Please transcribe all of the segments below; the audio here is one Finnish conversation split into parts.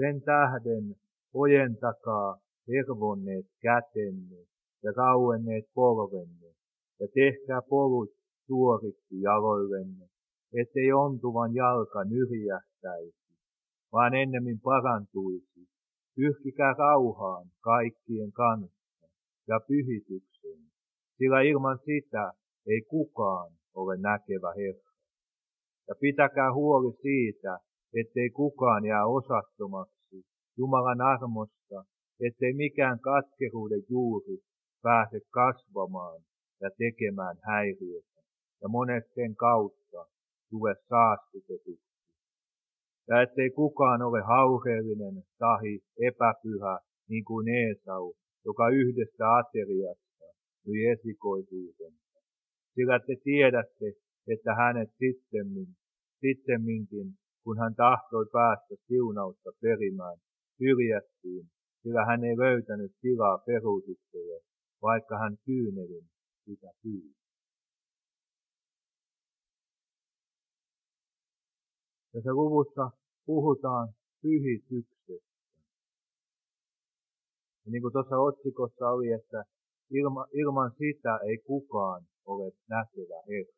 Sen tähden ojentakaa hervonneet kätenne ja rauenneet polvenne, ja tehkää polut suoriksi jaloillenne, ettei ontuvan jalka nyrjähtäisi, vaan ennemmin parantuisi. Pyrkikää rauhaan kaikkien kanssa ja pyhitykseen, sillä ilman sitä ei kukaan ole näkevä Herra. Ja pitäkää huoli siitä, ettei kukaan jää osattomaksi Jumalan armosta, ettei mikään katkeruuden juuri pääse kasvamaan ja tekemään häiriötä, ja monet sen kautta tule saastutetuksi. Ja ettei kukaan ole haureellinen tahi epäpyhä, niin kuin Eesau, joka yhdestä ateriasta myi esikoisuutensa. Sillä te tiedätte, että hänet sittemminkin, kun hän tahtoi päästä siunausta perimään, syrjättiin, sillä hän ei löytänyt tilaa peruutukselle, vaikka hän kyynelin sitä pyysi. Tässä luvussa puhutaan pyhityksestä. Ja niin kuin tuossa otsikossa oli, että ilman sitä ei kukaan ole näkevä Herra.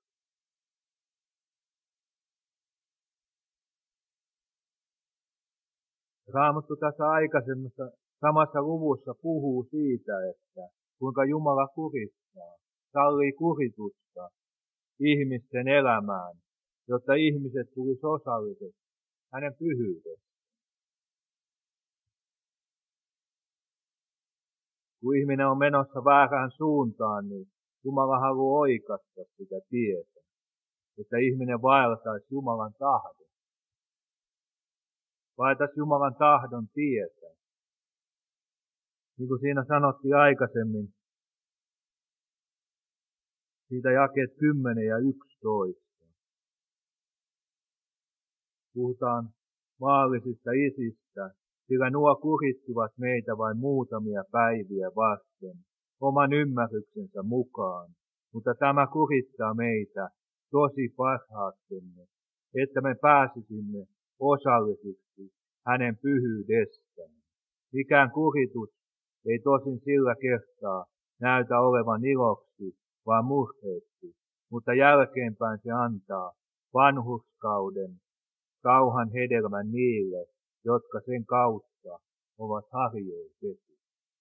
Raamattu tässä aikaisemmassa samassa luvussa puhuu siitä, että kuinka Jumala kurittaa, sallii kuritusta ihmisten elämään, jotta ihmiset tulisi osalliseksi hänen pyhyydestä. Kun ihminen on menossa väärään suuntaan, niin Jumala haluaa oikaista sitä tietä, että ihminen vaeltaisi Jumalan tahdon. Vaeltaisi Jumalan tahdon tietä. Niin kuin siinä sanottiin aikaisemmin, siitä jakeet 10 ja 11. Puhutaan maallisista isistä, sillä nuo kurittivat meitä vain muutamia päiviä varten, oman ymmärryksensä mukaan, mutta tämä kurittaa meitä tosi parhaaksemme, että me pääsisimme osallisiksi hänen pyhyydestään. Mikään kuritus ei tosin sillä kertaa näytä olevan iloksi, vaan murheeksi, mutta jälkeenpäin se antaa vanhurskauden, rauhan hedelmän niille, jotka sen kautta ovat harjoitettu.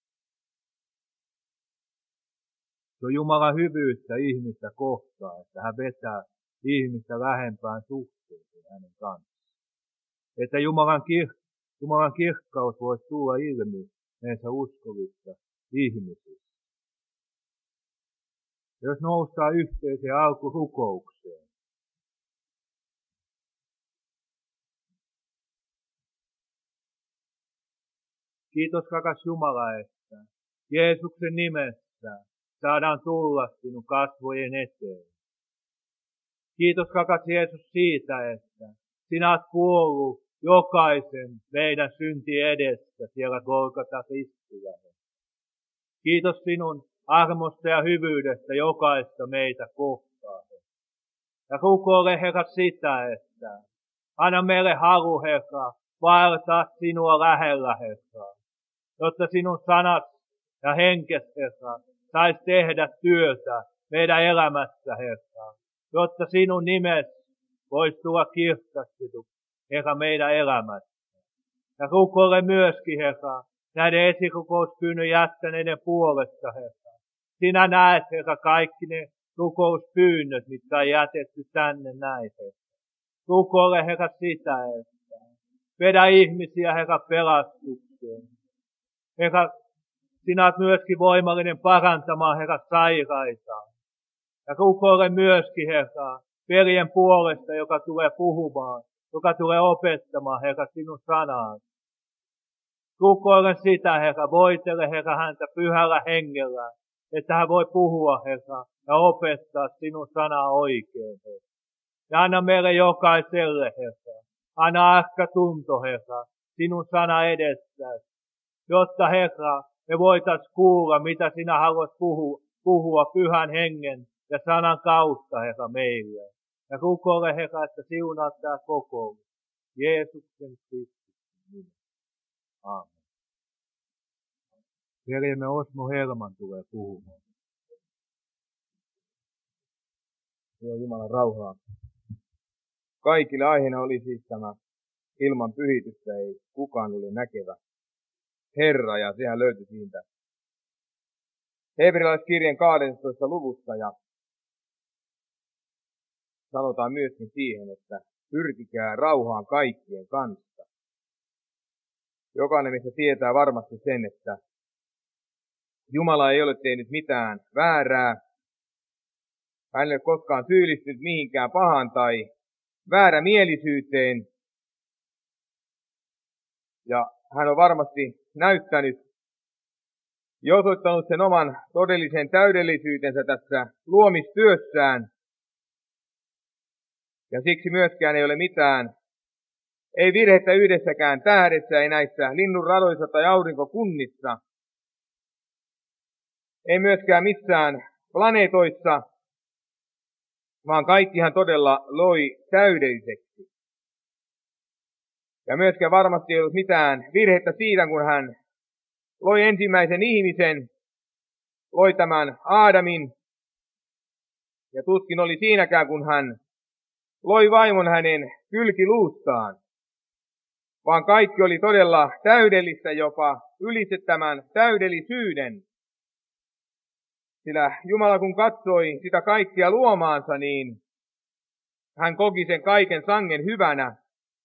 Se on Jumalan hyvyyttä ihmistä kohtaan, että hän vetää ihmistä lähempään suhteeseen hänen kanssaan. Että Jumalan kirkkaus voisi tulla ilmi meissä uskovissa ihmisissä. Jos noustaan yhteiseen alkurukoukseen, kiitos rakas Jumala, että Jeesuksen nimessä saadaan tulla sinun kasvojen eteen. Kiitos rakas Jeesus siitä, että sinä olet kuollut jokaisen meidän synti edessä siellä Golgotassa istujalle. Kiitos sinun armosta ja hyvyydestä jokaista meitä kohtaan. Ja rukoile Herra sitä, että anna meille halu Herra vaeltaa sinua lähellä Herra, jotta sinun sanat ja henkes Herra saisi tehdä työtä meidän elämässä Herra, jotta sinun nimes voisi tulla kirkastetuksi Herra meidän elämässä. Ja rukoile myöskin Herra näiden esirukouspyynnön jättäneiden puolesta Herra. Sinä näet Herra kaikki ne rukouspyynnöt, mitkä on jätetty tänne näin Herra. Rukoile Herra sitä, että vedä ihmisiä Herra pelastukseen. Herra, sinä olet myöskin voimallinen parantamaan Herra sairaita. Ja rukoile myöskin Herra veljen puolesta, joka tulee puhumaan, joka tulee opettamaan Herra sinun sanaan. Rukoile sitä Herra, voitele Herra häntä pyhällä hengellä, että hän voi puhua Herra ja opettaa sinun sanaa oikein Herra. Ja anna meille jokaiselle Herra, anna arka tunto Herra sinun sana edessäsi, jotta Herra me voitaisiin kuulla, mitä sinä haluat puhua pyhän hengen ja sanan kautta Herra meille. Ja rukoile Herra, että siunaat tämä kokous Jeesuksen Kristuksen nimessä. Aamen. Veljemme Osmo Helman tulee puhumaan. Joo, Jumalan rauhaa. Kaikille aiheena oli siis tämä ilman pyhitystä ei kukaan ole näkevä Herra, ja sehän löytyi siitä Hebrealaiskirjan 12. luvusta, ja sanotaan myöskin siihen, että pyrkikää rauhaan kaikkien kanssa. Jokainen meistä tietää varmasti sen, että Jumala ei ole tehnyt mitään väärää. Hän ei ole koskaan syyllistynyt mihinkään pahaan tai väärämielisyyteen. Ja hän on varmasti näyttänyt ja osoittanut sen oman todellisen täydellisyytensä tässä luomistyössään. Ja siksi myöskään ei ole mitään, ei virhettä yhdessäkään tähdessä, ei näissä linnunradoissa tai aurinkokunnissa. Ei myöskään missään planeetoissa, vaan kaikki hän todella loi täydelliseksi. Ja myöskään varmasti ei ollut mitään virhettä siitä, kun hän loi ensimmäisen ihmisen, loi tämän Aadamin. Ja tuskin oli siinäkään, kun hän loi vaimon hänen kylkiluustaan. Vaan kaikki oli todella täydellistä, jopa ylitse tämän täydellisyyden. Sillä Jumala kun katsoi sitä kaikkia luomaansa, niin hän koki sen kaiken sangen hyvänä,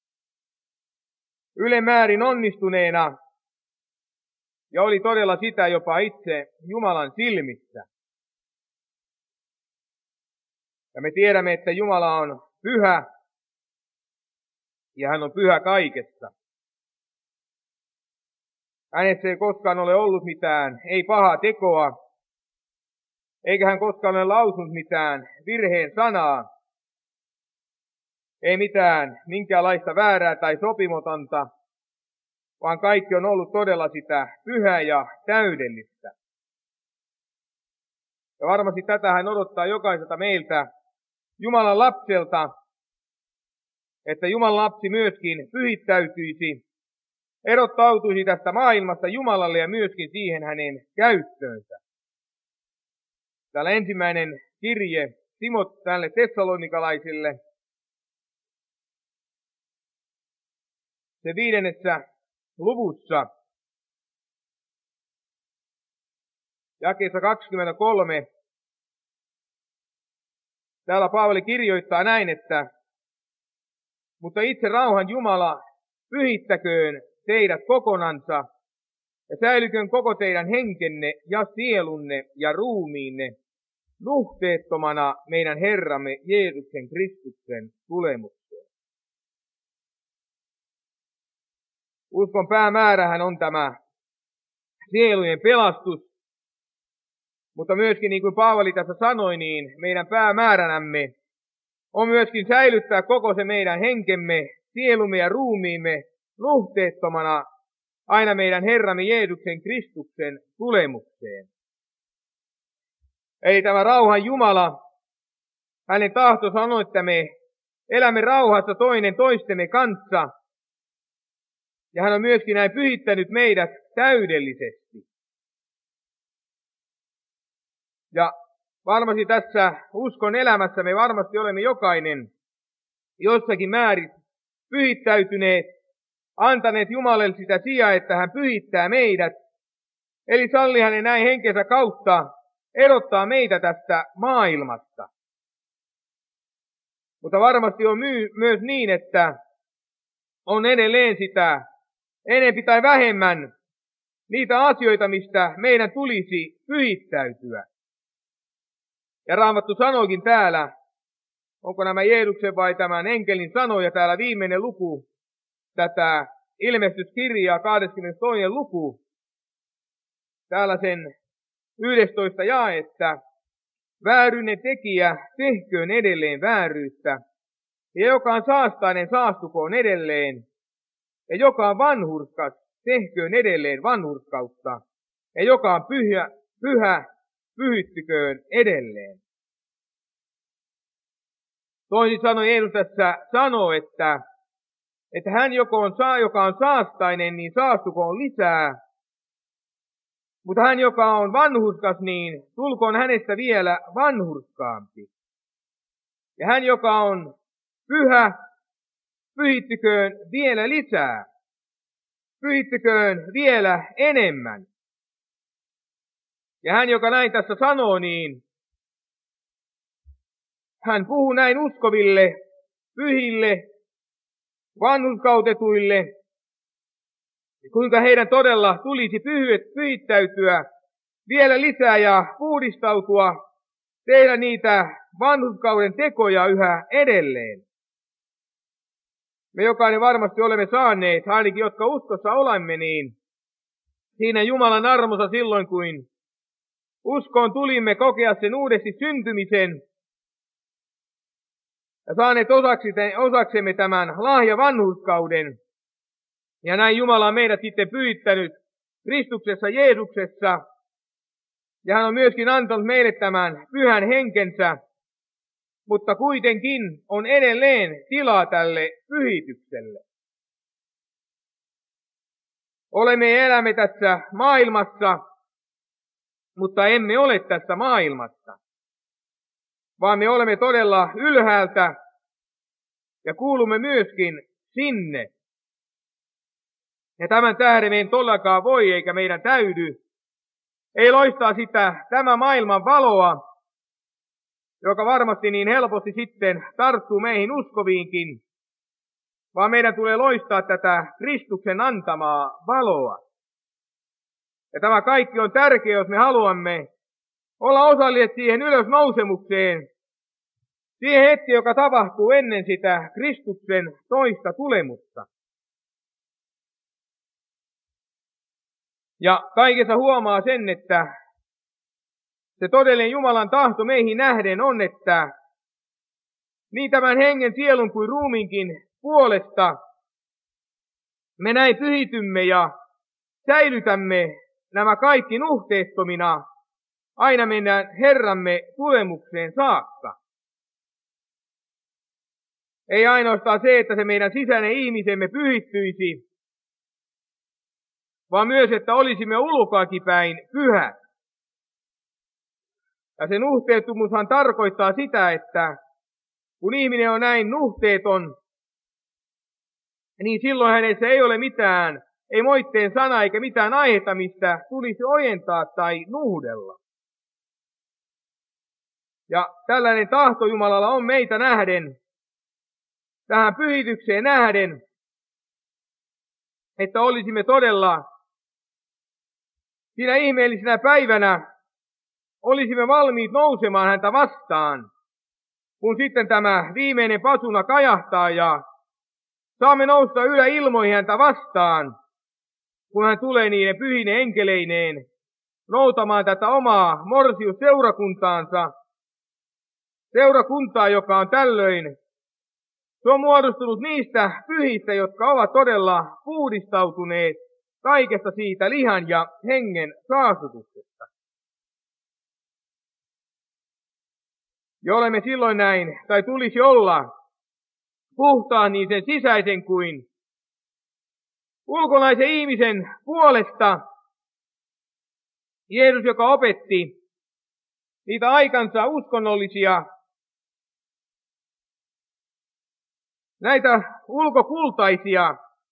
ylemmäärin onnistuneena, ja oli todella sitä jopa itse Jumalan silmissä. Ja me tiedämme, että Jumala on pyhä, ja hän on pyhä kaikessa. Hänessä ei koskaan ole ollut mitään, ei pahaa tekoa, eikä hän koskaan ole lausunut mitään virheen sanaa, ei mitään minkäänlaista väärää tai sopimatonta, vaan kaikki on ollut todella sitä pyhää ja täydellistä. Ja varmasti tätä hän odottaa jokaiselta meiltä, Jumalan lapselta, että Jumalan lapsi myöskin pyhittäytyisi, erottautuisi tästä maailmasta Jumalalle ja myöskin siihen hänen käyttöönsä. Täällä ensimmäinen kirje tälle tessalonikalaisille, se 5. luvussa, jakeessa 23, täällä Paavali kirjoittaa näin, että mutta itse rauhan Jumala pyhittäköön teidät kokonansa ja säilyköön koko teidän henkenne ja sielunne ja ruumiinne nuhteettomana meidän Herramme Jeesuksen Kristuksen tulemukseen. Uskon päämäärähän on tämä sielujen pelastus, mutta myöskin niin kuin Paavali tässä sanoi, niin meidän päämääränämme on myöskin säilyttää koko se meidän henkemme, sielumme ja ruumiimme nuhteettomana aina meidän Herramme Jeesuksen Kristuksen tulemukseen. Eli tämä rauhan Jumala, hänen tahto sanoo, että me elämme rauhassa toinen toistemme kanssa, ja hän on myöskin näin pyhittänyt meidät täydellisesti. Ja varmasti tässä uskon elämässä me varmasti olemme jokainen jossakin määrin pyhittäytyneet, antaneet Jumalalle sitä sijaa, että hän pyhittää meidät, eli salli hänen näin henkensä kautta erottaa meitä tästä maailmasta. Mutta varmasti on myös niin, että on edelleen sitä enempi tai vähemmän niitä asioita, mistä meidän tulisi pyhittäytyä. Ja Raamattu sanoikin täällä, onko nämä Jeesuksen vai tämän enkelin sanoja, täällä viimeinen luku, tätä ilmestyskirjaa, 22. luku, täällä sen 11. jae, että vääryyden tekijä tehköön edelleen vääryyttä, ja joka on saastainen saastukoon edelleen, ja joka on vanhurskas tehköön edelleen vanhurskautta, ja joka on pyhä pyhittyköön edelleen. Toisin sanoen Jeesus tässä sanoo, että että hän joka on saastainen, niin saastukoon lisää. Mutta hän, joka on vanhurskas, niin tulkoon hänestä vielä vanhurskaampi. Ja hän, joka on pyhä, pyhittyköön vielä lisää. Pyhittyköön vielä enemmän. Ja hän, joka näin tässä sanoo, niin hän puhuu näin uskoville, pyhille, vanhurskautetuille, kuinka heidän todella tulisi pyhittäytyä vielä lisää ja puhdistautua, tehdä niitä vanhurskauden tekoja yhä edelleen. Me jokainen varmasti olemme saaneet, ainakin jotka uskossa olemme, niin siinä Jumalan armossa silloin, kun uskoon tulimme kokea sen uudesti syntymisen ja saaneet osaksemme tämän lahja vanhurskauden. Ja näin Jumala on meidät sitten pyhittänyt Kristuksessa Jeesuksessa. Ja hän on myöskin antanut meille tämän pyhän henkensä, mutta kuitenkin on edelleen tilaa tälle pyhitykselle. Olemme ja elämme tässä maailmassa, mutta emme ole tässä maailmassa, vaan me olemme todella ylhäältä ja kuulumme myöskin sinne. Ja tämän tähden meidän todellakaan voi eikä meidän täydy, ei loistaa sitä tämän maailman valoa, joka varmasti niin helposti sitten tarttuu meihin uskoviinkin, vaan meidän tulee loistaa tätä Kristuksen antamaa valoa. Ja tämä kaikki on tärkeää, jos me haluamme olla osalliset siihen ylösnousemukseen, siihen hetki, joka tapahtuu ennen sitä Kristuksen toista tulemusta. Ja kaikessa huomaa sen, että se todellinen Jumalan tahto meihin nähden on, että niin tämän hengen, sielun kuin ruumiinkin puolesta me näin pyhitymme ja säilytämme nämä kaikki nuhteettomina aina mennään Herramme tulemukseen saakka. Ei ainoastaan se, että se meidän sisäinen ihmisemme pyhittyisi, vaan myös, että olisimme ulkoakin päin pyhät. Ja se nuhteettomuushan tarkoittaa sitä, että kun ihminen on näin nuhteeton, niin silloin hänessä ei ole mitään, ei moitteen sana eikä mitään aihetta, mistä tulisi ojentaa tai nuhdella. Ja tällainen tahto Jumalalla on meitä nähden, tähän pyhitykseen nähden, että olisimme todella siinä ihmeellisenä päivänä, olisimme valmiit nousemaan häntä vastaan, kun sitten tämä viimeinen pasuna kajahtaa ja saamme nousta yläilmoihin häntä vastaan, kun hän tulee niiden pyhine enkeleineen noutamaan tätä omaa morsiusseurakuntaansa, seurakuntaa, joka on tällöin, se on muodostunut niistä pyhistä, jotka ovat todella puhdistautuneet kaikesta siitä lihan ja hengen saastutuksesta. Ja olemme silloin näin, tai tulisi olla puhtaan niin sen sisäisen kuin ulkonaisen ihmisen puolesta. Jeesus, joka opetti niitä aikansa uskonnollisia, näitä ulkokultaisia,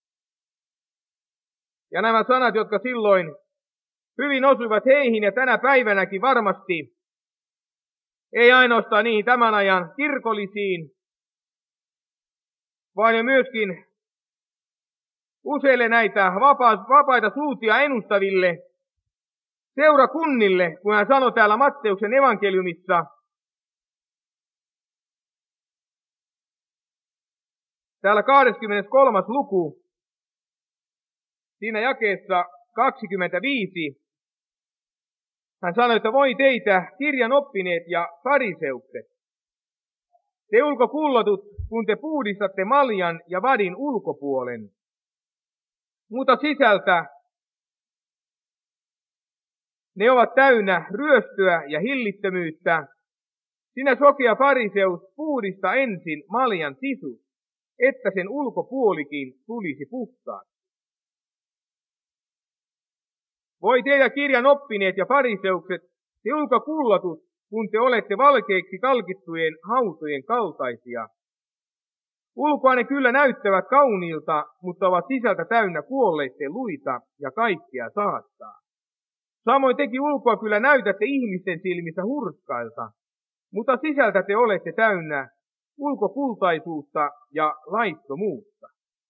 ja nämä sanat, jotka silloin hyvin osuivat heihin ja tänä päivänäkin varmasti, ei ainoastaan niihin tämän ajan kirkollisiin, vaan jo myöskin useille näitä vapaita suutia ennustaville seurakunnille, kun hän sanoi täällä Matteuksen evankeliumissa, täällä 23. luku, siinä jakeessa 25, hän sanoi, että voi teitä kirjan oppineet ja fariseukset, te ulkokullotut, kun te puhdistatte maljan ja vadin ulkopuolen, mutta sisältä ne ovat täynnä ryöstöä ja hillittömyyttä. Sinä sokea fariseus, puhdista ensin maljan sisus, että sen ulkopuolikin tulisi puhtaaksi. Voi teidän kirjan oppineet ja fariseukset, te ulkokullatut, kun te olette valkeiksi kalkittujen hautojen kaltaisia. Ulkoa ne kyllä näyttävät kauniilta, mutta ovat sisältä täynnä kuolleiden luita ja kaikkea saattaa. Samoin tekin ulkoa kyllä näytätte ihmisten silmissä hurskailta, mutta sisältä te olette täynnä ulkokultaisuutta ja laittomuutta.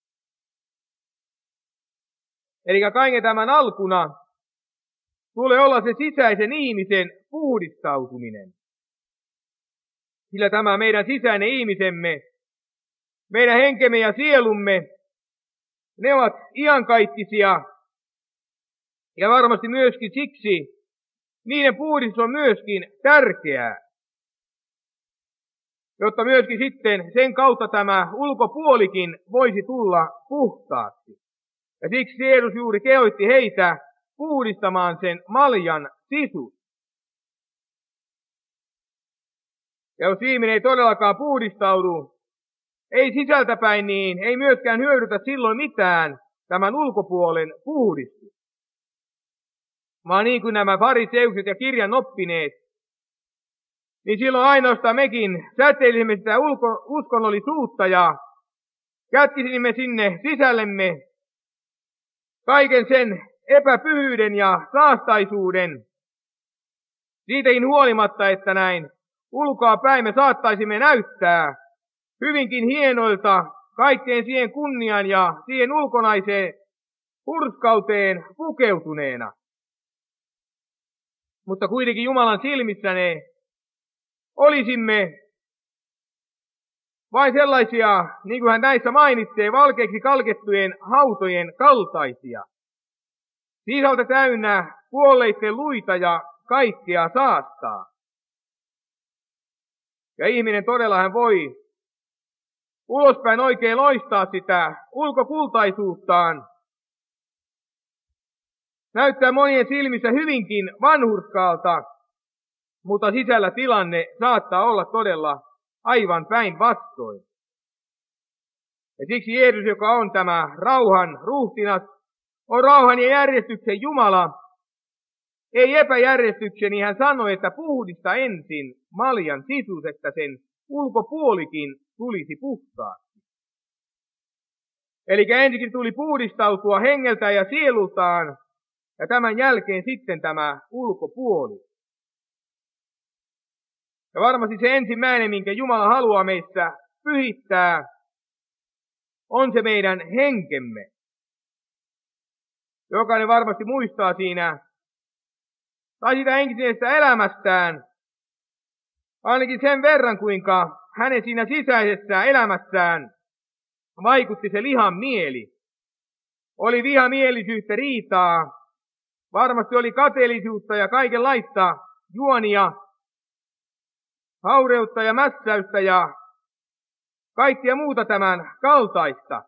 Eli kaiken tämän alkuna tulee olla se sisäisen ihmisen puhdistautuminen. Sillä tämä meidän sisäinen ihmisemme, meidän henkemme ja sielumme, ne ovat iankaikkisia ja varmasti myöskin siksi niiden puhdistus on myöskin tärkeää, jotta myöskin sitten sen kautta tämä ulkopuolikin voisi tulla puhtaaksi. Ja siksi Jeesus juuri kehoitti heitä puhdistamaan sen maljan sisus. Ja jos ihminen ei todellakaan puhdistaudu, ei sisältäpäin, niin ei myöskään hyödytä silloin mitään tämän ulkopuolen puhdistus. Vaan niin kuin nämä fariseukset ja kirjan oppineet, niin silloin ainoastaan mekin säteilisimme sitä uskonnollisuutta ja kätkisimme sinne sisällemme kaiken sen epäpyhyyden ja saastaisuuden. Siitäkin huolimatta, että näin ulkoa päin me saattaisimme näyttää hyvinkin hienoilta kaikkeen siihen kunniaan ja siihen ulkonaiseen hurskauteen pukeutuneena. Mutta kuitenkin Jumalan silmissä ne olisimme vain sellaisia, niin kuin hän näissä mainitsee, valkeiksi kalkettujen hautojen kaltaisia. Sisältä täynnä kuolleiden luita ja kaikkea saastaa. Ja ihminen todella hän voi ulospäin oikein loistaa sitä ulkokultaisuuttaan. Näyttää monien silmissä hyvinkin vanhurskaalta, mutta sisällä tilanne saattaa olla todella aivan päinvastoin. Ja siksi Jeesus, joka on tämä rauhan ruhtinas, on rauhan ja järjestyksen Jumala, ei epäjärjestyksen, niin hän sanoi, että puhdista ensin maljan sisus, että sen ulkopuolikin tulisi puhtaaksi. Eli ensikin tuli puhdistautua hengeltä ja sielultaan, ja tämän jälkeen sitten tämä ulkopuoli. Ja varmasti se ensimmäinen, minkä Jumala haluaa meissä pyhittää, on se meidän henkemme. Jokainen varmasti muistaa siinä, tai sitä henkisestä elämästään, ainakin sen verran, kuinka hänen siinä sisäisessä elämässään vaikutti se lihan mieli. Oli vihamielisyyttä, riitaa, varmasti oli kateellisuutta ja kaikenlaista juonia, haureutta ja mässäystä ja kaikkea muuta tämän kaltaista.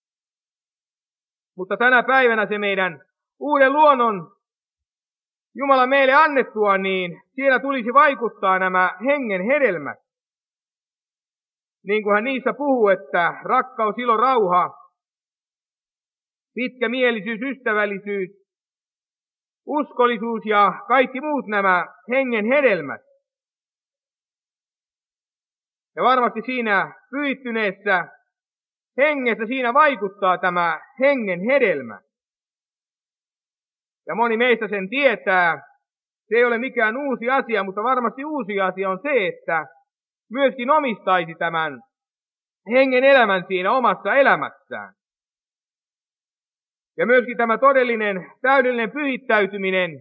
Mutta tänä päivänä se meidän uuden luonnon Jumala meille annettua, niin siellä tulisi vaikuttaa nämä hengen hedelmät. Niin kuin hän niissä puhuu, että rakkaus, ilo, rauha, pitkämielisyys, ystävällisyys, uskollisuus ja kaikki muut nämä hengen hedelmät. Ja varmasti siinä pyhittyneessä hengessä siinä vaikuttaa tämä hengen hedelmä. Ja moni meistä sen tietää, se ei ole mikään uusi asia, mutta varmasti uusi asia on se, että myöskin omistaisi tämän hengen elämän siinä omassa elämässään. Ja myöskin tämä todellinen, täydellinen pyhittäytyminen,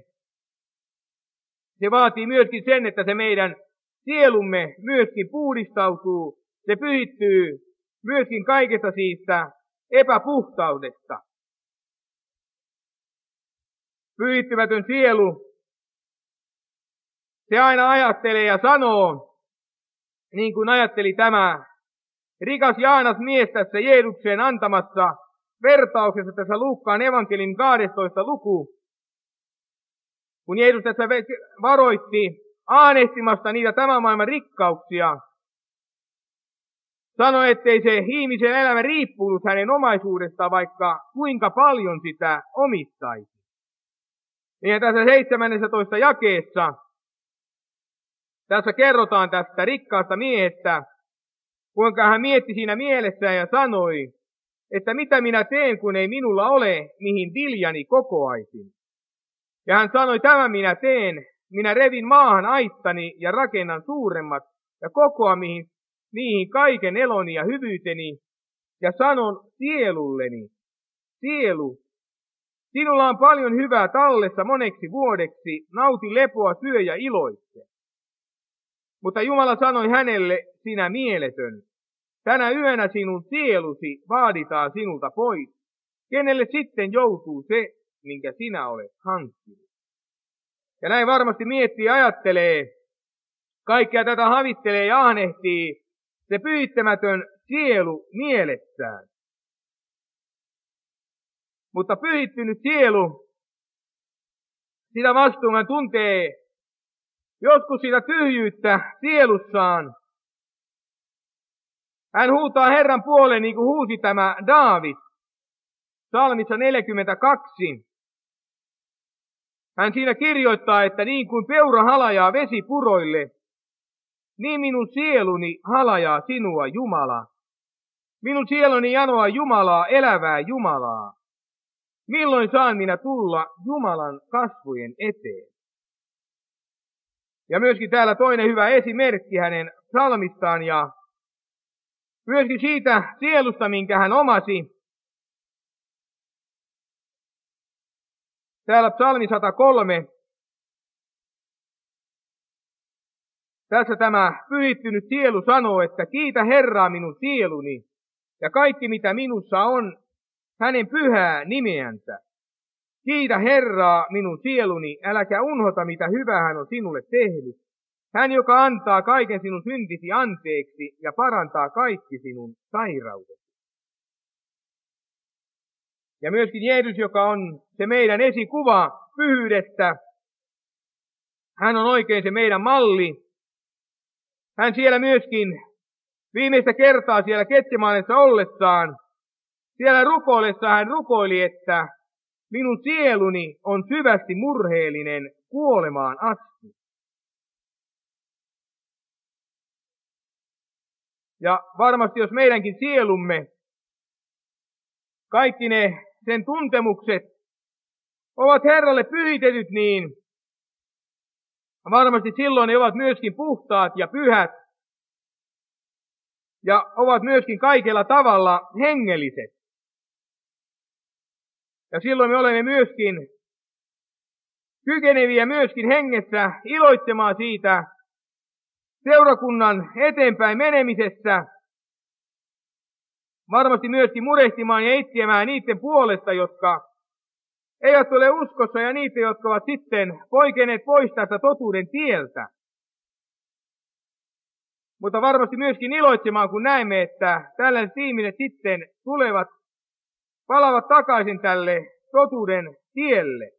se vaatii myöskin sen, että se meidän sielumme myöskin puhdistautuu, se pyhittyy myöskin kaikesta siitä epäpuhtaudesta. Pyhittymätön sielu, se aina ajattelee ja sanoo, niin kuin ajatteli tämä rikas Jaanas mies tässä Jeesuksen antamassa vertauksessa tässä Luukkaan evankelin 12. luku, kun Jeesus tässä varoitti aanehtimasta niitä tämän maailman rikkauksia. sanoi, ettei se ihmisen elämä riippunut hänen omaisuudestaan, vaikka kuinka paljon sitä omistaisi. Ja tässä 17 jakeessa tässä kerrotaan tästä rikkaasta miehestä, kuinka hän mietti siinä mielessään ja sanoi, että mitä minä teen, kun ei minulla ole, mihin viljani kokoaisin. Ja hän sanoi, tämän minä teen, minä revin maahan aittani ja rakennan suuremmat ja kokoan niihin kaiken eloni ja hyvyyteni ja sanon sielulleni, sielu, sinulla on paljon hyvää tallessa moneksi vuodeksi, nauti lepoa, syö ja iloitse. Mutta Jumala sanoi hänelle, sinä mieletön, tänä yönä sinun sielusi vaaditaan sinulta pois. Kenelle sitten joutuu se, minkä sinä olet hankkinut? Ja näin varmasti miettii ja ajattelee, kaikkea tätä havittelee ja ahnehtii se pyhittämätön sielu mielessään. Mutta pyhittynyt sielu, sitä vastuun hän tuntee joskus sitä tyhjyyttä sielussaan. Hän huutaa Herran puoleen, niin kuin huusi tämä Daavid, psalmissa 42. Hän siinä kirjoittaa, että niin kuin peura halajaa vesipuroille, niin minun sieluni halajaa sinua, Jumala. Minun sieluni janoaa Jumalaa, elävää Jumalaa. Milloin saan minä tulla Jumalan kasvojen eteen? Ja myöskin täällä toinen hyvä esimerkki hänen psalmistaan ja myöskin siitä sielusta, minkä hän omasi. Täällä psalmi 103. Tässä tämä pyhittynyt sielu sanoo, että kiitä Herraa minun sieluni ja kaikki mitä minussa on hänen pyhää nimeänsä. Kiitä Herraa minun sieluni, äläkä unhota mitä hyvää hän on sinulle tehnyt. Hän, joka antaa kaiken sinun syntisi anteeksi ja parantaa kaikki sinun sairautesi. Ja myöskin Jeesus, joka on se meidän esikuva pyhyydestä, hän on oikein se meidän malli. Hän siellä myöskin viimeistä kertaa siellä Getsemanessa ollessaan, siellä rukoillessa hän rukoili, että minun sieluni on syvästi murheellinen kuolemaan asti. Ja varmasti jos meidänkin sielumme, kaikki ne sen tuntemukset ovat Herralle pyhitetyt, niin varmasti silloin ne ovat myöskin puhtaat ja pyhät ja ovat myöskin kaikella tavalla hengelliset. Ja silloin me olemme myöskin kykeneviä myöskin hengessä iloitsemaan siitä seurakunnan eteenpäin menemisestä, varmasti myöskin murehtimaan ja itkeämään niiden puolesta, jotka eivät ole uskossa ja niitä, jotka ovat sitten poikeneet pois tästä totuuden tieltä. Mutta varmasti myöskin iloitsemaan, kun näemme, että tällaiset ihmiset sitten palavat takaisin tälle totuuden tielle.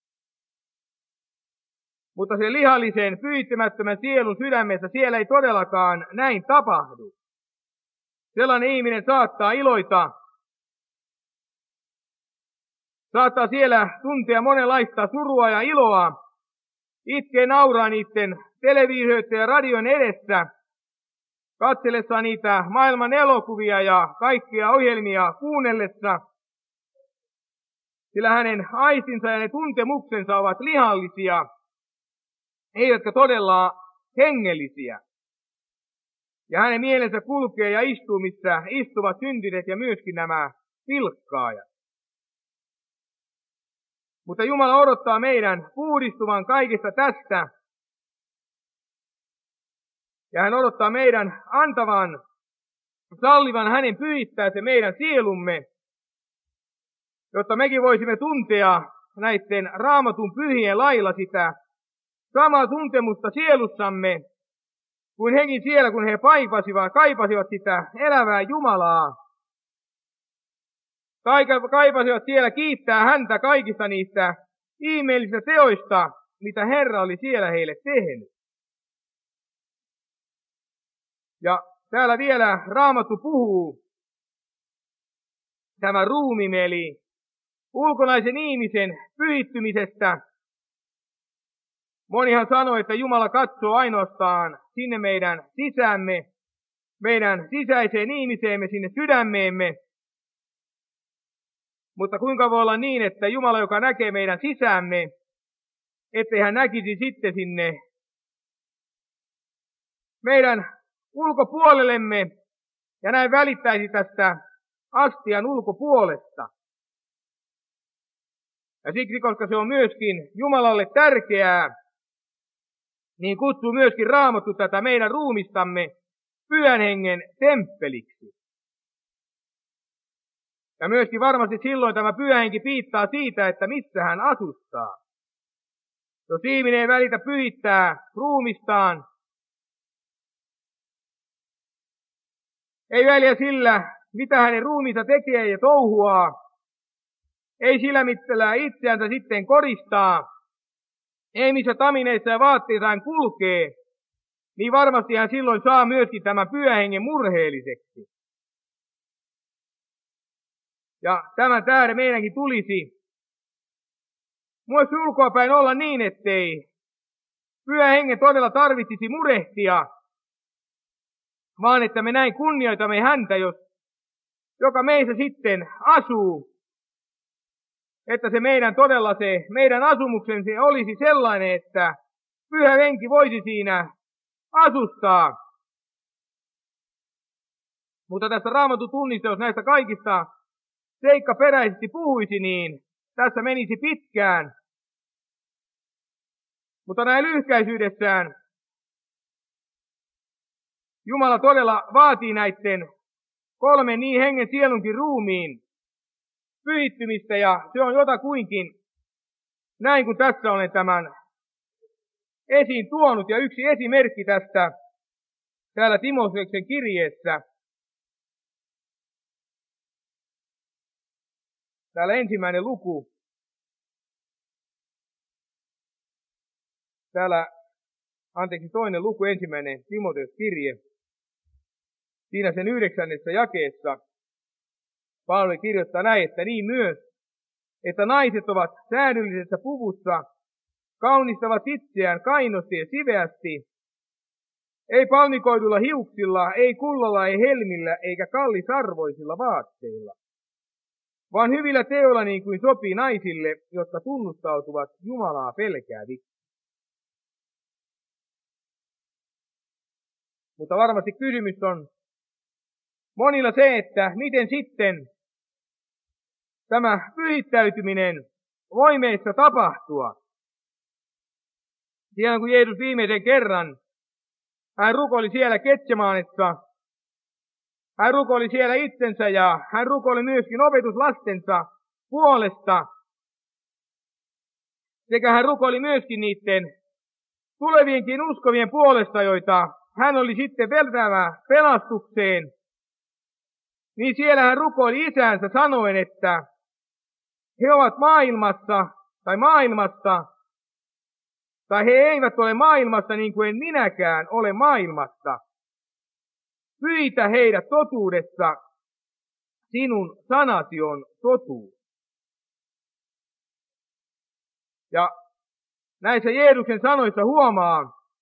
Mutta se lihallisen pyhittämättömän sielun sydämessä siellä ei todellakaan näin tapahdu. Sellainen ihminen saattaa iloita, saattaa siellä tuntea monenlaista surua ja iloa, itkee nauraa niiden televisioiden ja radion edessä, katsellessa niitä maailman elokuvia ja kaikkia ohjelmia kuunnellessa, sillä hänen aistinsa ja ne tuntemuksensa ovat lihallisia, eivätkä todella hengellisiä. Ja hänen mielensä kulkee ja istuu, missä istuvat syntiset ja myöskin nämä pilkkaajat. Mutta Jumala odottaa meidän puhdistuvan kaikesta tästä. Ja hän odottaa meidän antavan, sallivan hänen pyhittää se meidän sielumme, jotta mekin voisimme tuntea näiden Raamatun pyhien lailla sitä samaa tuntemusta sielussamme, kuin hekin siellä, kun he kaipasivat sitä elävää Jumalaa. Kaipasivat siellä kiittää häntä kaikista niistä ihmeellisistä teoista, mitä Herra oli siellä heille tehnyt. Ja täällä vielä Raamattu puhuu tämä ruumimme, eli ulkonaisen ihmisen pyhittymisestä. Monihan sanoo, että Jumala katsoo ainoastaan sinne meidän sisäämme, meidän sisäiseen ihmiseemme, sinne sydämeemme. Mutta kuinka voi olla niin, että Jumala, joka näkee meidän sisäämme, ettei hän näkisi sitten sinne meidän ulkopuolellemme ja näin välittäisi tästä astian ulkopuolesta. Ja siksi, koska se on myöskin Jumalalle tärkeää, niin kutsuu myöskin Raamattu tätä meidän ruumistamme Pyhän Hengen temppeliksi. Ja myöskin varmasti silloin tämä Pyhä Henki piittaa siitä, että missä hän asustaa. Jos ihminen ei välitä pyhittää ruumistaan, ei väliä sillä, mitä hänen ruumiinsa tekee ja touhuaa, ei sillä millä itseänsä sitten koristaa, ei missä tamineissa ja vaatteissa hän kulkee, niin varmasti hän silloin saa myöskin tämän Pyhän Hengen murheelliseksi. Ja tämän tähden meidänkin tulisi myös ulkoapäin olla niin, ettei Pyhän Hengen todella tarvitsisi murehtia, vaan että me näin kunnioitamme häntä, joka meissä sitten asuu, että se meidän asumuksemme olisi sellainen, että Pyhä Henki voisi siinä asustaa. Mutta tässä Raamatun tunnissa, jos näistä kaikista seikkaperäisesti puhuisi, niin tässä menisi pitkään. Mutta näin lyhkäisyydessään Jumala todella vaatii näiden kolmen niin hengen, sielunkin, ruumiin pyhittymistä, ja se on jotakuinkin näin kuin tässä olen tämän esiin tuonut. Ja yksi esimerkki tästä täällä Timoteuksen kirjeessä, täällä 1. luku, toinen luku, 1. Timoteuksen kirje, siinä sen 9. jakeessa Paavali kirjoittaa näin, että niin myös, että naiset ovat säädyllisessä puvussa, kaunistavat itseään kainosti ja siveästi, ei palmikoidulla hiuksilla, ei kullalla, ei helmillä, eikä kallisarvoisilla vaatteilla, vaan hyvillä teoilla niin kuin sopii naisille, jotka tunnustautuvat Jumalaa pelkääviksi. Mutta varmasti kysymys on monilla se, että miten sitten tämä pyhittäytyminen voi meissä tapahtua. Siellä kun Jeesus viimeisen kerran, hän rukoili siellä Getsemanessa, hän rukoili siellä itsensä ja hän rukoili myöskin opetuslastensa puolesta. Sekä hän rukoili myöskin niiden tulevienkin uskovien puolesta, joita hän oli sitten vetävä pelastukseen. Niin siellä hän rukoili isäänsä sanoen, että he ovat maailmasta, tai he eivät ole maailmasta niin kuin en minäkään ole maailmasta. Pyhitä heidät totuudessa, sinun sanasi on totuus. Ja näissä Jeesuksen sanoissa huomaa,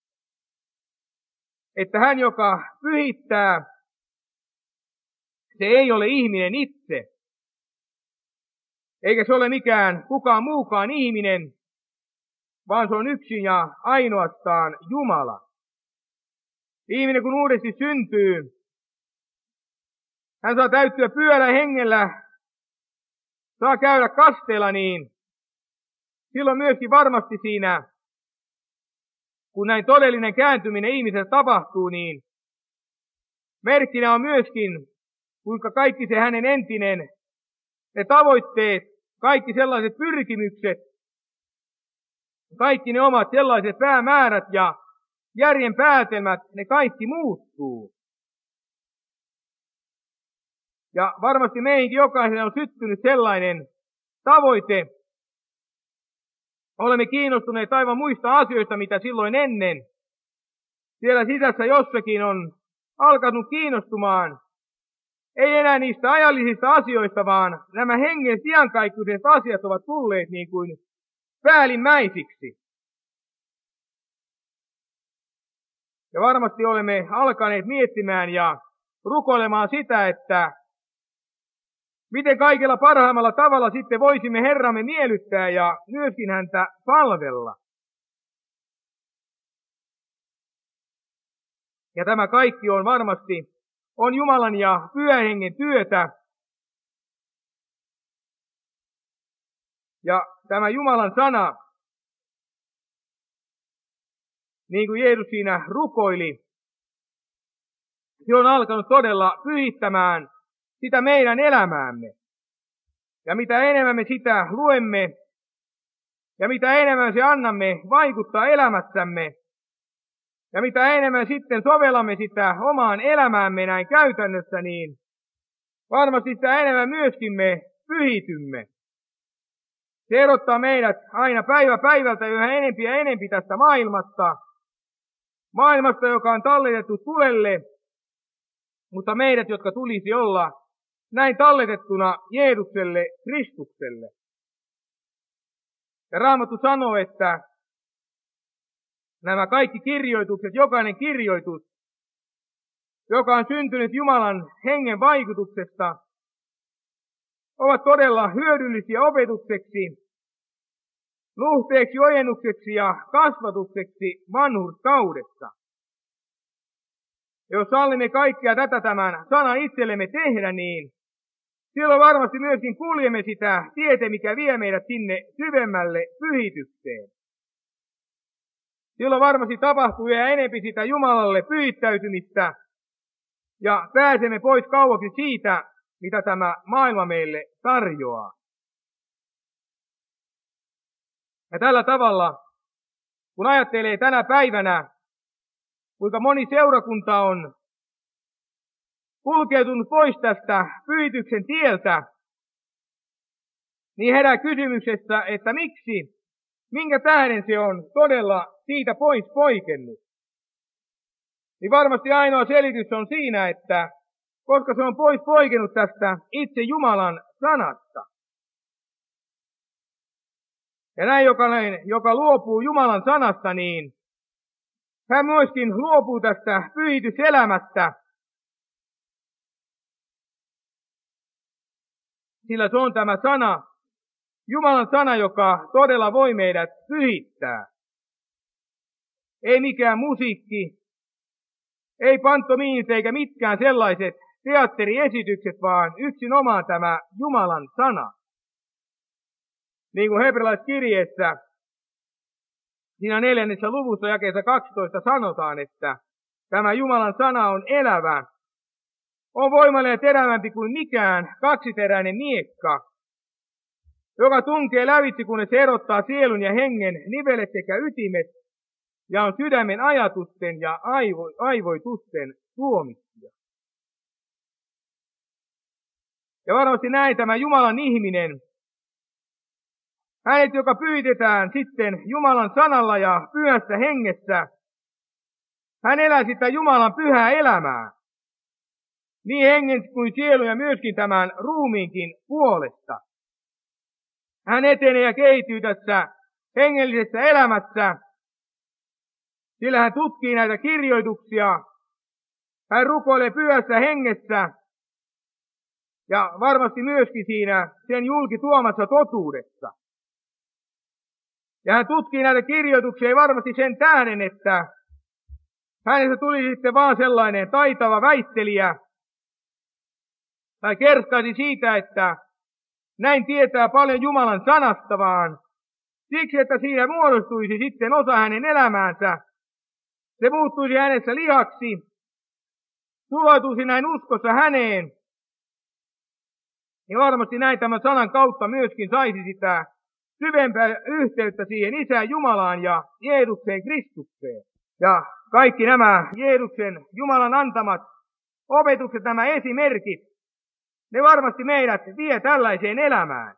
että hän, joka pyhittää, se ei ole ihminen itse, eikä se ole mikään kukaan muukaan ihminen, vaan se on yksin ja ainoastaan Jumala. Ihminen kun uudesti syntyy, hän saa täyttyä Pyhällä Hengellä, saa käydä kasteella, niin silloin myöskin varmasti siinä, kun näin todellinen kääntyminen ihmisessä tapahtuu, niin merkkinä on myöskin, kuinka kaikki se hänen entinen, ne tavoitteet, kaikki sellaiset pyrkimykset, kaikki ne omat sellaiset päämäärät ja järjen päätelmät, ne kaikki muuttuu. Ja varmasti meihinkin jokaisen on syttynyt sellainen tavoite. Olemme kiinnostuneet aivan muista asioista, mitä silloin ennen. Siellä sisässä jossakin on alkanut kiinnostumaan ei enää niistä ajallisista asioista, vaan nämä hengen siankaikkuiset asiat ovat tulleet niin kuin päällimmäisiksi. Ja varmasti olemme alkaneet miettimään ja rukoilemaan sitä, että miten kaikella parhaimmalla tavalla sitten voisimme Herramme miellyttää ja myöskin häntä palvella. Ja tämä kaikki on varmasti Jumalan ja Pyhän Hengen työtä. Ja tämä Jumalan sana, niin kuin Jeesus siinä rukoili, se on alkanut todella pyhittämään sitä meidän elämäämme. Ja mitä enemmän me sitä luemme, ja mitä enemmän se annamme vaikuttaa elämässämme, ja mitä enemmän sitten sovellamme sitä omaan elämäämme näin käytännössä, niin varmasti sitä enemmän myöskin me pyhitymme. Se erottaa meidät aina päivä päivältä yhä enempi ja enempi tästä maailmasta, joka on talletettu tulelle, mutta meidät, jotka tulisi olla näin talletettuna Jeesukselle, Kristukselle. Ja Raamattu sanoo, että nämä kaikki kirjoitukset, jokainen kirjoitus, joka on syntynyt Jumalan hengen vaikutuksesta, ovat todella hyödyllisiä opetukseksi, nuhteeksi, ojennukseksi ja kasvatukseksi vanhurskaudessa. Jos sallimme kaikkea tätä tämän sanan itsellemme tehdä, niin silloin varmasti myöskin kuljemme sitä tietä, mikä vie meidät sinne syvemmälle pyhitykseen. Silloin varmasti tapahtuu ja enempi sitä Jumalalle pyhittäytymistä ja pääsemme pois kauaksi siitä, mitä tämä maailma meille tarjoaa. Ja tällä tavalla, kun ajattelee tänä päivänä, kuinka moni seurakunta on kulkeutunut pois tästä pyhityksen tieltä, niin herää kysymyksestä, että minkä tähden se on todella siitä pois poikennut. Niin varmasti ainoa selitys on siinä, että koska se on pois poikennut tästä itse Jumalan sanasta. Ja näin jokainen, joka luopuu Jumalan sanasta, niin hän myöskin luopuu tästä pyhityselämästä, sillä se on tämä sana, Jumalan sana, joka todella voi meidät pyhittää. Ei mikään musiikki, ei pantomiinit eikä mitkään sellaiset teatteriesitykset, vaan yksinomaan tämä Jumalan sana. Niin kuin hebrealaiskirjeessä, siinä 4. luvussa jakeessa 12 sanotaan, että tämä Jumalan sana on elävä, on voimallinen ja terävämpi kuin mikään kaksiteräinen miekka, joka tunkee lävitse, kun se erottaa sielun ja hengen nivelet sekä ytimet, ja on sydämen ajatusten ja aivoitusten tuomitsija. Ja varmasti näin tämä Jumalan ihminen, hänet, joka pyhitetään sitten Jumalan sanalla ja pyhässä hengessä, hän elää sitä Jumalan pyhää elämää, niin hengen kuin sielun ja myöskin tämän ruumiinkin puolesta. Hän etenee ja kehittyy tässä hengellisessä elämässä, sillä hän tutkii näitä kirjoituksia, hän rukoilee pyhässä hengessä ja varmasti myöskin siinä sen julki tuomassa totuudessa. Ja hän tutkii näitä kirjoituksia varmasti sen tähden, että hänestä tuli sitten vaan sellainen taitava väittelijä, tai kerskaisi siitä, että näin tietää paljon Jumalan sanasta, vaan siksi, että siinä muodostuisi sitten osa hänen elämäänsä. Se muuttuisi hänessä lihaksi, sulautuisi näin uskossa häneen, niin varmasti näin tämän sanan kautta myöskin saisi sitä syvempää yhteyttä siihen Isään Jumalaan ja Jeesukseen Kristukseen. Ja kaikki nämä Jeesuksen Jumalan antamat opetukset, nämä esimerkit, ne varmasti meidät vie tällaiseen elämään.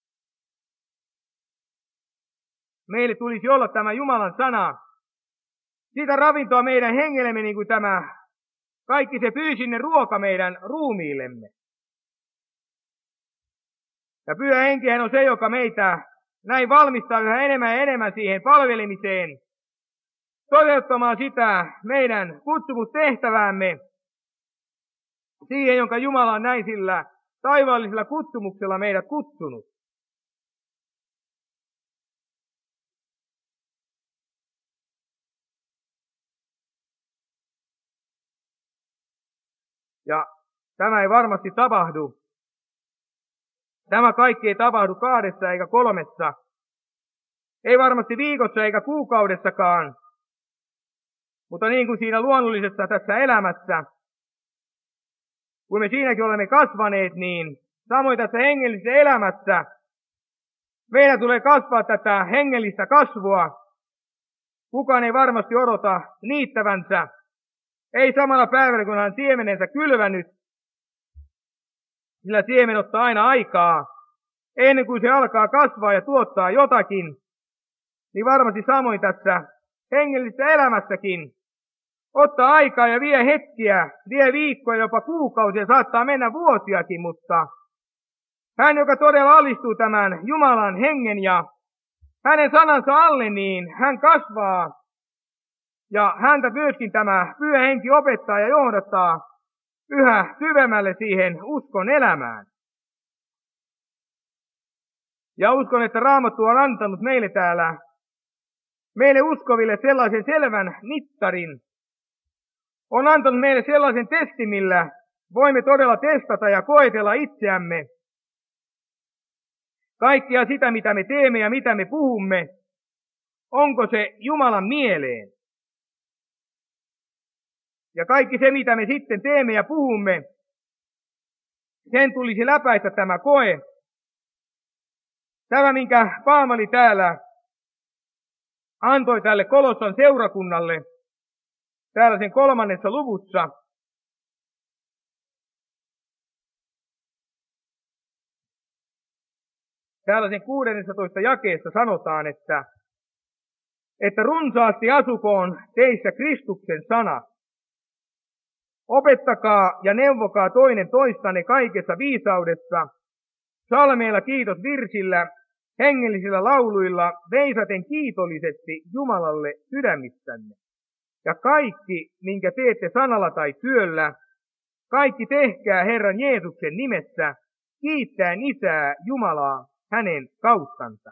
Meille tulisi olla tämä Jumalan sana, siitä ravintoa meidän hengellemme, niin kuin tämä kaikki se fyysinen ruoka meidän ruumiillemme. Ja Pyhä Henkihän on se, joka meitä näin valmistaa yhä enemmän ja enemmän siihen palvelemiseen, toteuttamaan sitä meidän kutsumustehtäväämme, siihen, jonka Jumala on näin sillä taivaallisella kutsumuksella meidät kutsunut. Ja tämä ei varmasti tapahdu. Tämä kaikki ei tapahdu 2 eikä 3, ei varmasti viikossa eikä kuukaudessakaan, mutta niin kuin siinä luonnollisessa tässä elämässä, kun me siinäkin olemme kasvaneet, niin samoin tässä hengellisessä elämässä meidän tulee kasvaa tätä hengellistä kasvua. Kukaan ei varmasti odota niittävänsä, ei samana päivällä kun hän siemenensä kylvänyt, sillä siemen ottaa aina aikaa, ennen kuin se alkaa kasvaa ja tuottaa jotakin, niin varmasti samoin tässä hengellisessä elämässäkin ottaa aikaa ja vie hetkiä, vie viikkoja, jopa kuukausia, saattaa mennä vuosiakin, mutta hän, joka todella alistuu tämän Jumalan hengen ja hänen sanansa alle, niin hän kasvaa ja häntä myöskin tämä Pyhä Henki opettaa ja johdattaa yhä syvemmälle siihen uskon elämään. Ja uskon, että Raamattu on antanut meille uskoville sellaisen selvän mittarin, on antanut meille sellaisen testin, millä voimme todella testata ja koetella itseämme. Kaikkia sitä, mitä me teemme ja mitä me puhumme, onko se Jumalan mieleen? Ja kaikki se, mitä me sitten teemme ja puhumme, sen tulisi läpäistä tämä koe. Tämä, minkä Paavali täällä antoi tälle Kolossan seurakunnalle, täällä sen 3. luvussa. Täällä sen 16. jakeessa sanotaan, että runsaasti asukoon teissä Kristuksen sana. Opettakaa ja neuvokaa toinen toistanne kaikessa viisaudessa, psalmeilla, kiitosvirsillä, hengellisillä lauluilla, veisaten kiitollisesti Jumalalle sydämissänne. Ja kaikki, minkä teette sanalla tai työllä, kaikki tehkää Herran Jeesuksen nimessä, kiittäen Isää Jumalaa hänen kauttansa.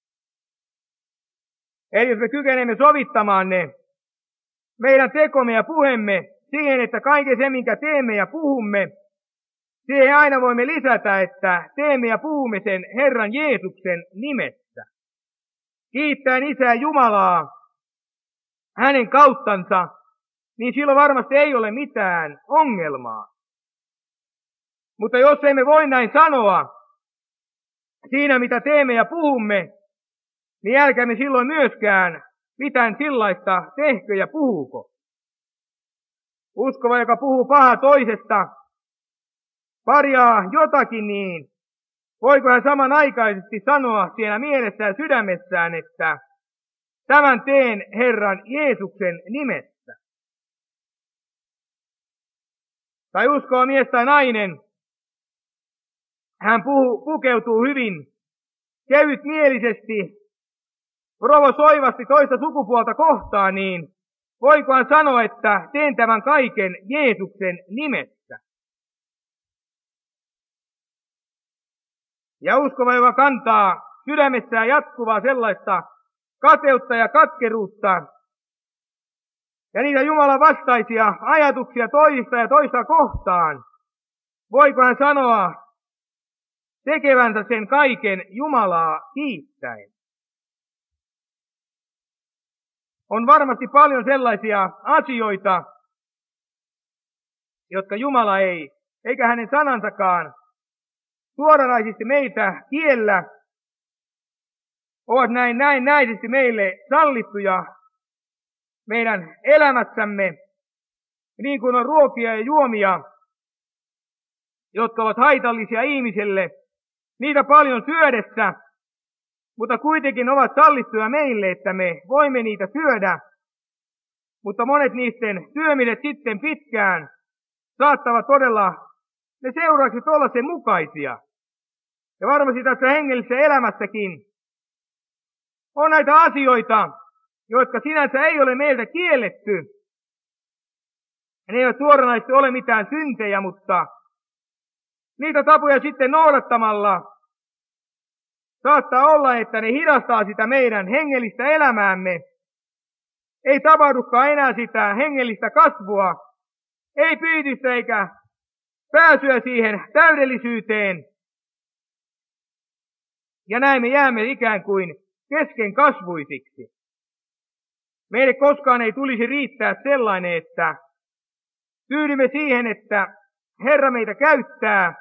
Eli jos me kykenemme sovittamaan ne meidän tekomme ja puhemme siihen, että kaiken se, minkä teemme ja puhumme, siihen aina voimme lisätä, että teemme ja puhumme sen Herran Jeesuksen nimessä. Kiittäen Isää Jumalaa hänen kauttansa, niin silloin varmasti ei ole mitään ongelmaa. Mutta jos emme voi näin sanoa siinä, mitä teemme ja puhumme, niin älkäämme silloin myöskään mitään sellaista tehkö ja puhuko. Uskova, joka puhuu pahaa toisesta, parjaa jotakin, niin voiko hän samanaikaisesti sanoa siellä mielessään ja sydämessään, että tämän teen Herran Jeesuksen nimessä. Tai uskova mies tai nainen, hän pukeutuu hyvin kevytmielisesti, provosoivasti toista sukupuolta kohtaan, niin voiko hän sanoa, että teen tämän kaiken Jeesuksen nimessä? Ja uskova, joka kantaa sydämessään jatkuvaa sellaista kateutta ja katkeruutta, ja niitä Jumalan vastaisia ajatuksia toista ja toista kohtaan, voiko hän sanoa tekevänsä sen kaiken Jumalaa kiittäen? On varmasti paljon sellaisia asioita, jotka Jumala ei, eikä hänen sanansakaan suoranaisesti meitä kiellä, ovat näisesti meille sallittuja meidän elämässämme, niin kuin on ruokia ja juomia, jotka ovat haitallisia ihmiselle, niitä paljon syödessä, mutta kuitenkin ovat sallittuja meille, että me voimme niitä syödä, mutta monet niiden syömiset sitten pitkään saattavat todella ne seuraukset olla sen mukaisia. Ja varmasti tässä hengellisessä elämässäkin on näitä asioita, jotka sinänsä ei ole meiltä kielletty. Ne eivät suoranaisesti ole mitään syntejä, mutta niitä tapoja sitten noudattamalla saattaa olla, että ne hidastaa sitä meidän hengellistä elämäämme. Ei tapahdukaan enää sitä hengellistä kasvua, ei pyydystä eikä pääsyä siihen täydellisyyteen. Ja näin me jäämme ikään kuin kesken kasvuisiksi. Meille koskaan ei tulisi riittää sellainen, että tyydymme siihen, että Herra meitä käyttää,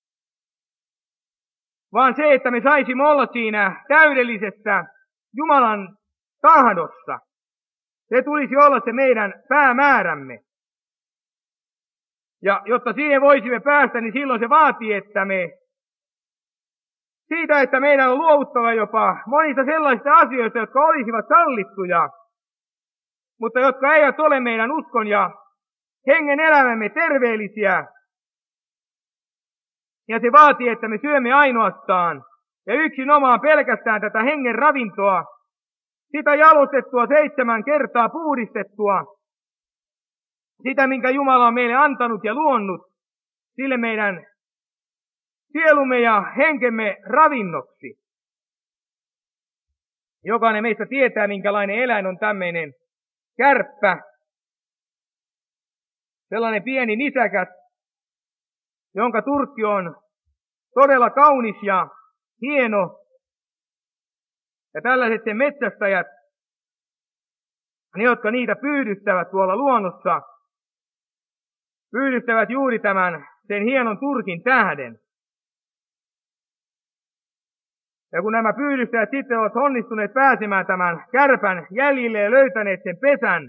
vaan se, että me saisimme olla siinä täydellisessä Jumalan tahdossa. Se tulisi olla se meidän päämäärämme. Ja jotta siihen voisimme päästä, niin silloin se vaatii, että että meidän on luovuttava jopa monista sellaisista asioista, jotka olisivat sallittuja, mutta jotka eivät ole meidän uskon ja hengen elämämme terveellisiä. Ja se vaatii, että me syömme ainoastaan ja yksinomaan pelkästään tätä hengen ravintoa, sitä jalostettua 7 kertaa puhdistettua, sitä minkä Jumala on meille antanut ja luonnut, sille meidän sielumme ja henkemme ravinnoksi. Jokainen meistä tietää, minkälainen eläin on tämmöinen kärppä, sellainen pieni nisäkäs, jonka turkki on todella kaunis ja hieno. Ja tällaiset sen metsästäjät, ne jotka niitä pyydystävät tuolla luonnossa, pyydystävät juuri tämän sen hienon turkin tähden. Ja kun nämä pyydystäjät sitten ovat onnistuneet pääsemään tämän kärpän jäljille ja löytäneet sen pesän,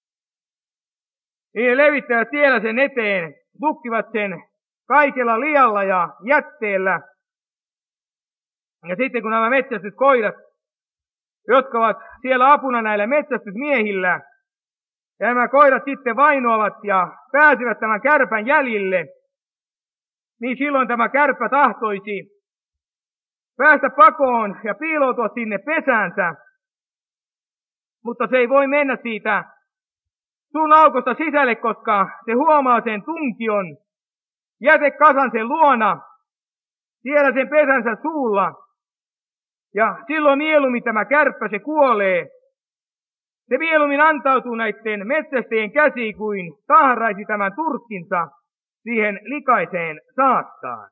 niin ne levittävät siellä sen eteen, bukkivat sen kaikella lialla ja jätteellä. Ja sitten kun nämä metsästyskoirat, jotka ovat siellä apuna näillä metsästysmiehillä, ja nämä koirat sitten vainoavat ja pääsivät tämän kärpän jäljille, niin silloin tämä kärppä tahtoisi päästä pakoon ja piiloutua sinne pesäänsä, mutta se ei voi mennä siitä suun aukosta sisälle, koska se huomaa sen tunkion, jätekasan sen luona, siellä sen pesänsä suulla, ja silloin mieluummin tämä kärppä se kuolee. Se mieluummin antautuu näiden metsästäjien käsiin kuin tahraisi tämän turkkinsa siihen likaiseen saattaan.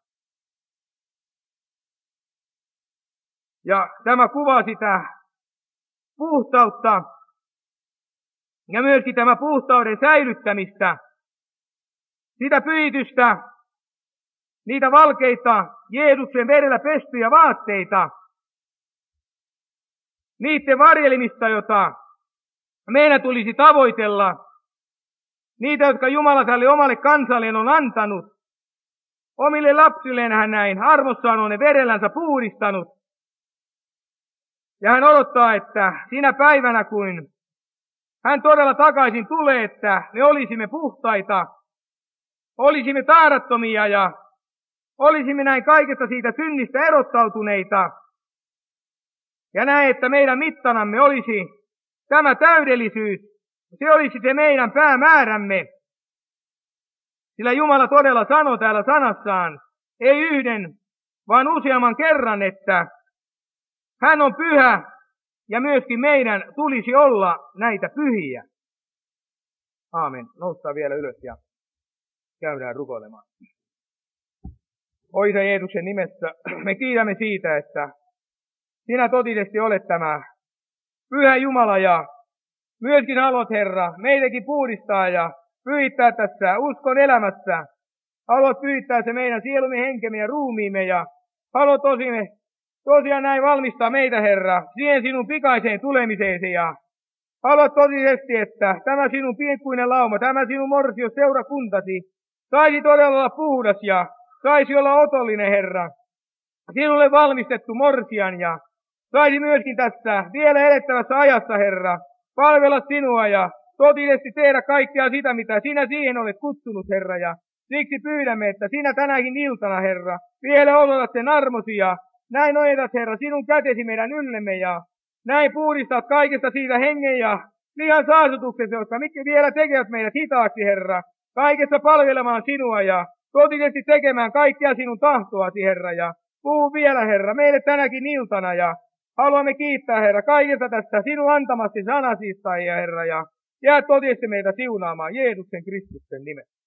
Ja tämä kuvaa sitä puhtautta ja myöskin tämä puhtauden säilyttämistä, sitä pyhitystä, niitä valkeita Jeesuksen verellä pestyjä vaatteita, niiden varjelimista, jota meidän tulisi tavoitella, niitä, jotka Jumala tälle omalle kansalleen on antanut. Omille lapsilleen hän näin armossaan on ne verellänsä puhdistanut. Ja hän odottaa, että sinä päivänä, kun hän todella takaisin tulee, että me olisimme puhtaita, olisimme taarattomia ja olisimme näin kaikesta siitä synnistä erottautuneita. Ja näin, että meidän mittanamme olisi tämä täydellisyys, se olisi se meidän päämäärämme. Sillä Jumala todella sanoo täällä sanassaan, ei yhden, vaan useamman kerran, että hän on pyhä ja myöskin meidän tulisi olla näitä pyhiä. Aamen. Noustaan vielä ylös ja käydään rukoilemaan. Isä Jeesuksen nimessä me kiitämme siitä, että sinä totisesti olet tämä pyhä Jumala ja myöskin haluat, Herra, meitäkin puhdistaa ja pyhittää tässä uskon elämässä. Haluat pyhittää se meidän sielumme, henkemme ja ruumiimme ja haluat tosiaan näin valmistaa meitä, Herra, siihen sinun pikaiseen tulemiseesi ja haluat totisesti, että tämä sinun pienkuinen lauma, tämä sinun morsios seurakuntasi saisi todella olla puhdas ja saisi olla otollinen, Herra, sinulle valmistettu morsian ja saisi myöskin tässä vielä elettävässä ajassa, Herra, palvella sinua ja totisesti tehdä kaikkea sitä, mitä sinä siihen olet kutsunut, Herra, ja siksi pyydämme, että sinä tänäkin iltana, Herra, vielä osoitat sen armosi ja näin ojetat, Herra, sinun kätesi meidän yllemme ja näin puhdistat kaikesta siitä hengen ja lihan saasutuksesta, jotka mitkä vielä tekevät meidät hitaaksi, Herra, kaikessa palvelemaan sinua ja totisesti tekemään kaikkea sinun tahtoasi, Herra, ja puhu vielä, Herra, meille tänäkin iltana ja haluamme kiittää, Herra, kaikesta tästä sinun antamasti sanasista, ja Herra, ja jää totisesti meitä siunaamaan Jeesuksen Kristuksen nimessä.